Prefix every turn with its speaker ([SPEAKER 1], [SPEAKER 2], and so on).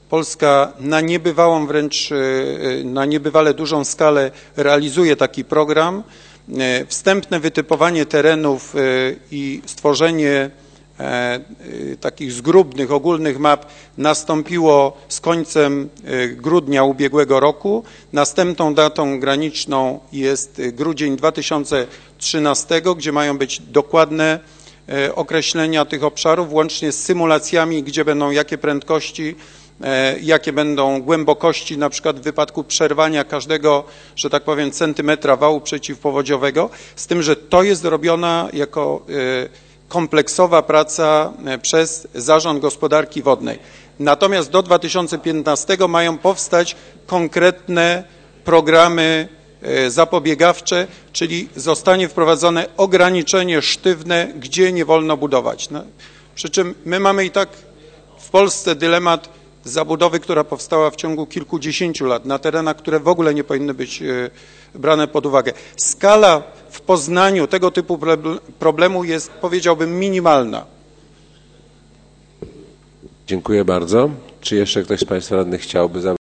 [SPEAKER 1] Polska na niebywale dużą skalę realizuje taki program. Wstępne wytypowanie terenów i stworzenie takich zgrubnych, ogólnych map nastąpiło z końcem grudnia ubiegłego roku. Następną datą graniczną jest grudzień 2013, gdzie mają być dokładne określenia tych obszarów, łącznie z symulacjami, gdzie będą jakie prędkości, jakie będą głębokości, na przykład w wypadku przerwania każdego, że tak powiem, centymetra wału przeciwpowodziowego, z tym, że to jest robiona jako kompleksowa praca przez Zarząd Gospodarki Wodnej. Natomiast do 2015 mają powstać konkretne programy zapobiegawcze, czyli zostanie wprowadzone ograniczenie sztywne, gdzie nie wolno budować. No, przy czym my mamy i tak w Polsce dylemat zabudowy, która powstała w ciągu kilkudziesięciu lat na terenach, które w ogóle nie powinny być brane pod uwagę. Skala w Poznaniu tego typu problemu jest, powiedziałbym, minimalna.
[SPEAKER 2] Dziękuję bardzo. Czy jeszcze ktoś z Państwa radnych chciałby zabrać